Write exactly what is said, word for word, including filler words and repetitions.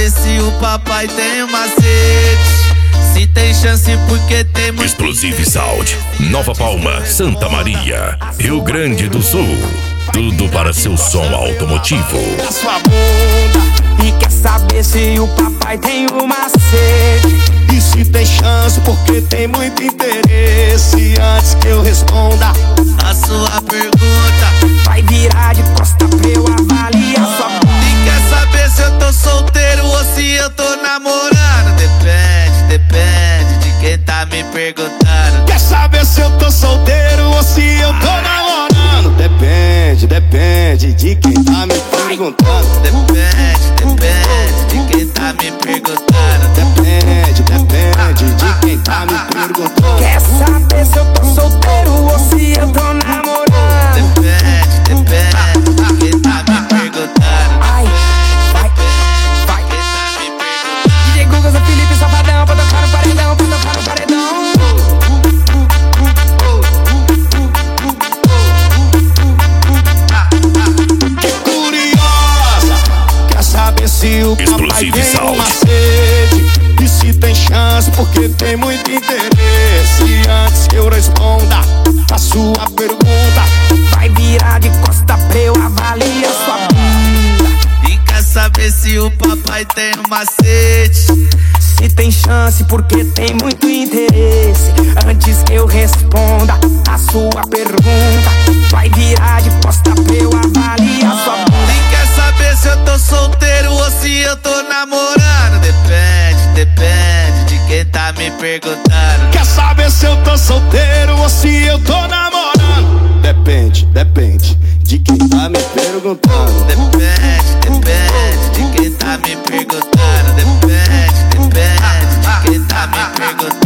saber se o papai tem um macete. Se tem chance porque tem muito. Explosive Sound, Nova Palma, Santa Maria, Rio Grande do Sul. Tudo para seu som automotivo. A sua bunda e quer saber se o papai tem um macete. E se tem chance porque tem muito interesse. Antes que eu responda a sua pergunta, vai virar de costa pra eu avaliar sua bunda. E quer saber se eu tô solteiro ou se eu tô namorando? Depende, depende de quem tá me perguntando. Quer saber se eu tô solteiro ou se eu tô namorando? Depende, depende de quem tá me perguntando. Depende, depende de quem tá me perguntando. Depende, depende de quem tá me perguntando. Quer saber se eu tô solteiro ou se eu tô namorando? Depende, depende de quem tá me perguntando. Ai, vai, vai. D J Guga, Zé Felipe, Safadão, pra tocar no paredão, pra tocar no paredão. Se o papai tem um macete e se tem chance porque tem muito interesse. Antes que eu responda a sua pergunta, vai virar de costa pra eu avaliar sua bunda. E quer saber se o papai tem um macete. Se tem chance porque tem muito interesse. Antes que eu responda a sua pergunta, vai virar de costa pra eu avaliar sua bunda. E quer saber se eu tô solteiro ou se eu tô namorando? Depende, depende de quem tá me perguntando. Quer saber se eu tô solteiro ou se eu tô namorando? Depende, depende de quem tá me perguntando. Depende, depende de quem tá me perguntando. Depende, depende de quem tá me perguntando.